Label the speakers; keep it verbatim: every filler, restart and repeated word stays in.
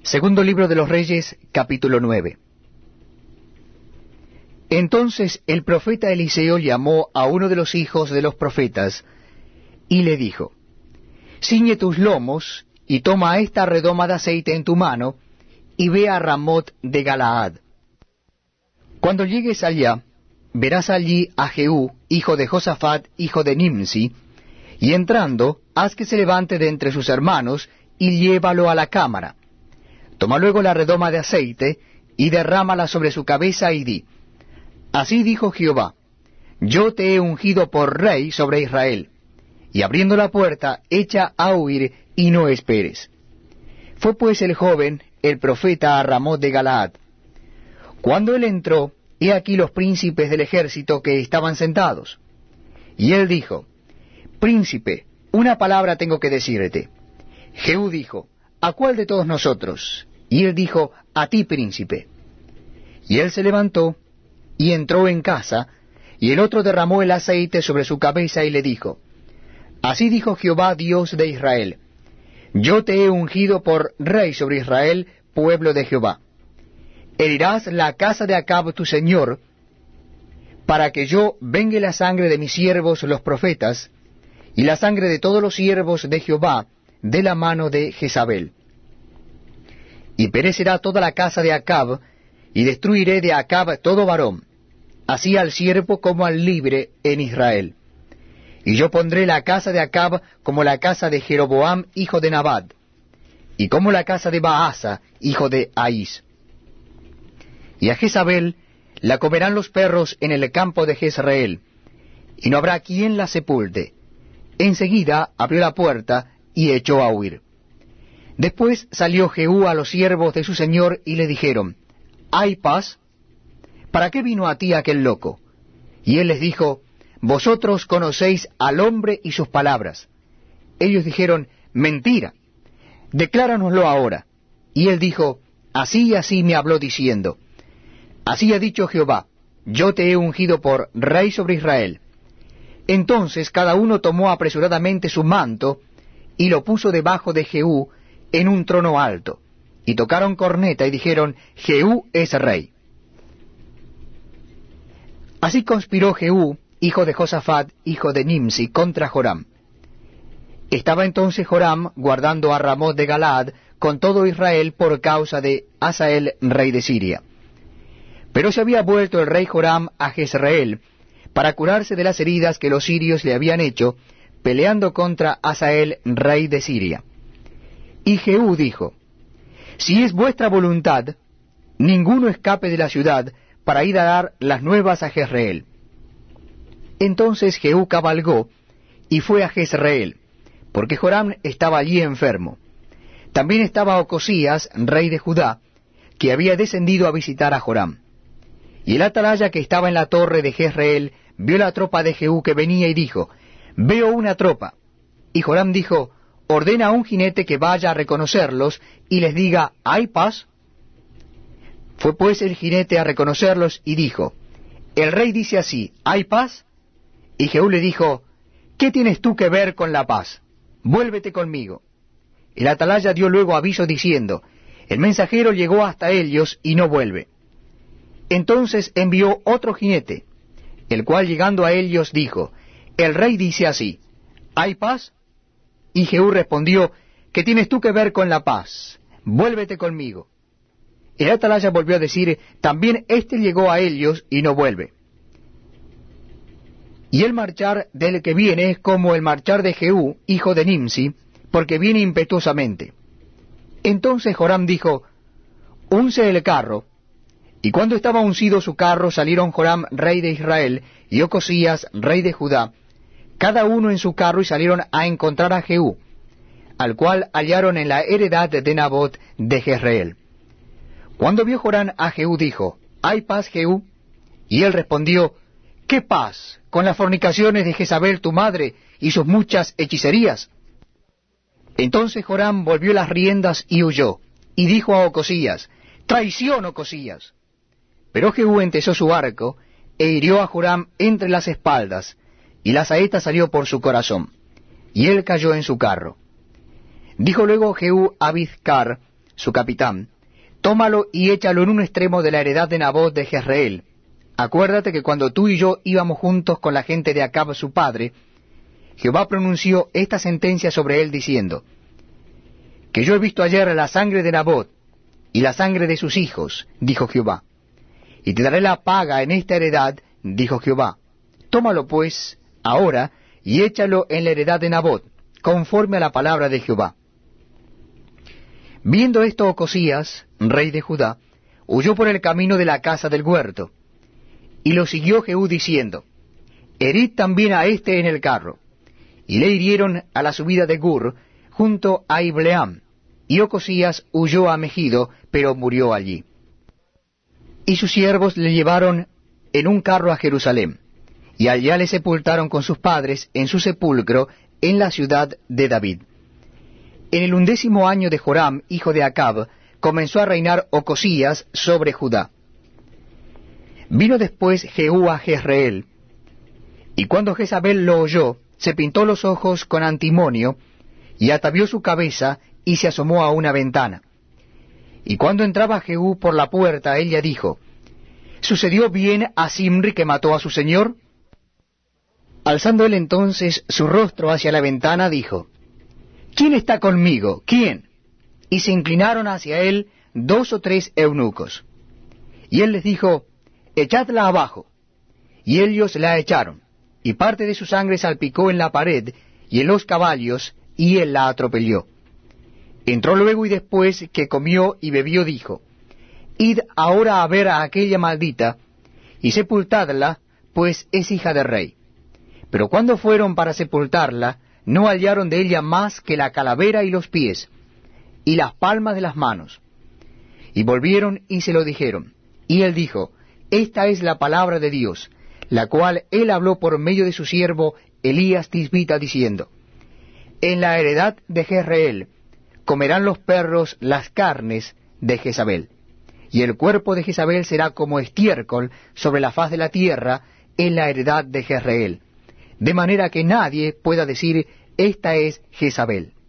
Speaker 1: Segundo libro de los Reyes, capítulo nueve. Entonces el profeta Eliseo llamó a uno de los hijos de los profetas, y le dijo, Ciñe tus lomos, y toma esta redoma de aceite en tu mano, y ve a Ramot de Galaad. Cuando llegues allá, verás allí a Jehú, hijo de Josafat, hijo de Nimsi, y entrando, haz que se levante de entre sus hermanos, y llévalo a la cámara. Toma luego la redoma de aceite, y derrámala sobre su cabeza, y di, Así dijo Jehová, yo te he ungido por rey sobre Israel, y abriendo la puerta, echa a huir, y no esperes. Fue pues el joven, el profeta, a Ramot de Galaad. Cuando él entró, he aquí los príncipes del ejército que estaban sentados. Y él dijo, Príncipe, una palabra tengo que decirte. Jehú dijo, ¿a cuál de todos nosotros? Y él dijo, a ti, príncipe. Y él se levantó, y entró en casa, y el otro derramó el aceite sobre su cabeza, y le dijo, Así dijo Jehová, Dios de Israel, yo te he ungido por rey sobre Israel, pueblo de Jehová. Herirás la casa de Acab tu señor, para que yo vengue la sangre de mis siervos los profetas, y la sangre de todos los siervos de Jehová, de la mano de Jezabel. Y perecerá toda la casa de Acab, y destruiré de Acab todo varón, así al siervo como al libre en Israel. Y yo pondré la casa de Acab como la casa de Jeroboam, hijo de Nabat, y como la casa de Baasa, hijo de Ahís. Y a Jezabel la comerán los perros en el campo de Jezreel, y no habrá quien la sepulte. Enseguida abrió la puerta y echó a huir. Después salió Jehú a los siervos de su señor y le dijeron, ¿hay paz? ¿Para qué vino a ti aquel loco? Y él les dijo, Vosotros conocéis al hombre y sus palabras. Ellos dijeron, Mentira, decláranoslo ahora. Y él dijo, Así y así me habló diciendo, Así ha dicho Jehová, yo te he ungido por rey sobre Israel. Entonces cada uno tomó apresuradamente su manto, y lo puso debajo de Jehú en un trono alto, y tocaron corneta y dijeron, Jehú es rey. Así conspiró Jehú, hijo de Josafat, hijo de Nimsi, contra Joram. Estaba entonces Joram guardando a Ramot de Galaad con todo Israel por causa de Hazael, rey de Siria. Pero se había vuelto el rey Joram a Jezreel, para curarse de las heridas que los sirios le habían hecho, peleando contra Hazael, rey de Siria. Y Jehú dijo, Si es vuestra voluntad, ninguno escape de la ciudad, para ir a dar las nuevas a Jezreel. Entonces Jehú cabalgó, y fue a Jezreel, porque Joram estaba allí enfermo. También estaba Ocosías, rey de Judá, que había descendido a visitar a Joram. Y el atalaya que estaba en la torre de Jezreel vio la tropa de Jehú que venía y dijo, Veo una tropa. Y Joram dijo, Ordena a un jinete que vaya a reconocerlos y les diga, ¿hay paz? Fue pues el jinete a reconocerlos y dijo, El rey dice así, ¿hay paz? Y Jehú le dijo, ¿qué tienes tú que ver con la paz? Vuélvete conmigo. El atalaya dio luego aviso diciendo, El mensajero llegó hasta ellos y no vuelve. Entonces envió otro jinete, el cual llegando a ellos dijo, El rey dice así, ¿hay paz? Y Jehú respondió, ¿qué tienes tú que ver con la paz? Vuélvete conmigo. El atalaya volvió a decir, también éste llegó a ellos y no vuelve. Y el marchar del que viene es como el marchar de Jehú, hijo de Nimsi, porque viene impetuosamente. Entonces Joram dijo, Unce el carro. Y cuando estaba uncido su carro, salieron Joram, rey de Israel, y Ocosías, rey de Judá, cada uno en su carro, y salieron a encontrar a Jehú, al cual hallaron en la heredad de Nabot de Jezreel. Cuando vio Joram a Jehú, dijo, ¿hay paz, Jehú? Y él respondió, ¿qué paz con las fornicaciones de Jezabel tu madre y sus muchas hechicerías? Entonces Joram volvió las riendas y huyó, y dijo a Ocosías, traición, Ocosías. Pero Jehú entesó su arco, e hirió a Joram entre las espaldas, y la saeta salió por su corazón, y él cayó en su carro. Dijo luego Jehú a Bidkar, su capitán, tómalo y échalo en un extremo de la heredad de Nabot de Jezreel. Acuérdate que cuando tú y yo íbamos juntos con la gente de Acab su padre, Jehová pronunció esta sentencia sobre él diciendo, que yo he visto ayer la sangre de Nabot y la sangre de sus hijos, dijo Jehová, y te daré la paga en esta heredad, dijo Jehová. Tómalo pues ahora y échalo en la heredad de Nabot, conforme a la palabra de Jehová. Viendo esto Ocosías, rey de Judá, huyó por el camino de la casa del huerto, y lo siguió Jehú diciendo, herid también a éste en el carro. Y le hirieron a la subida de Gur, junto a Ibleam, y Ocosías huyó a Megido, pero murió allí. Y sus siervos le llevaron en un carro a Jerusalén, y allá le sepultaron con sus padres en su sepulcro en la ciudad de David. En el undécimo año de Joram, hijo de Acab, comenzó a reinar Ocosías sobre Judá. Vino después Jehú a Jezreel, y cuando Jezabel lo oyó, se pintó los ojos con antimonio, y atavió su cabeza, y se asomó a una ventana. Y cuando entraba Jehú por la puerta, ella dijo, ¿sucedió bien a Zimri que mató a su señor? Alzando él entonces su rostro hacia la ventana, dijo, ¿quién está conmigo? ¿Quién? Y se inclinaron hacia él dos o tres eunucos. Y él les dijo, echadla abajo. Y ellos la echaron, y parte de su sangre salpicó en la pared y en los caballos, y él la atropelló. Entró luego y después que comió y bebió dijo, id ahora a ver a aquella maldita, y sepultadla, pues es hija de rey. Pero cuando fueron para sepultarla, no hallaron de ella más que la calavera y los pies, y las palmas de las manos. Y volvieron y se lo dijeron. Y él dijo, esta es la palabra de Dios, la cual él habló por medio de su siervo Elías Tisbita, diciendo, en la heredad de Jezreel comerán los perros las carnes de Jezabel, y el cuerpo de Jezabel será como estiércol sobre la faz de la tierra en la heredad de Jezreel, de manera que nadie pueda decir, esta es Jezabel.